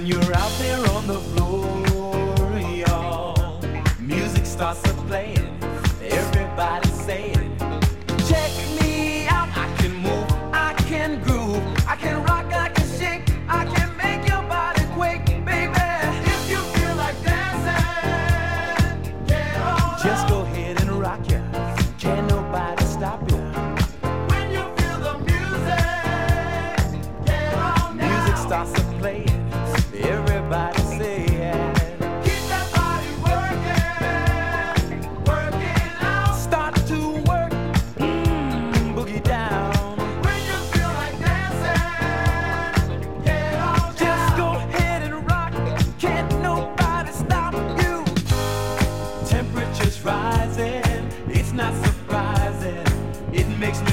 When you're out there on the floor, y'all, music starts to play. Everybody saying, check me out. I can move, I can groove, I can rock, I can shake, I can make your body quake, baby. If you feel like dancing, get on. Just go ahead and rock ya. Can't nobody stop you. When you feel the music, get on now. Music starts to play. Everybody say yeah. Keep that body working, working out. Start to work, boogie down. When you feel like dancing, get on. Just go ahead and rock. Can't nobody stop you. Temperature's rising, it's not surprising. It makes me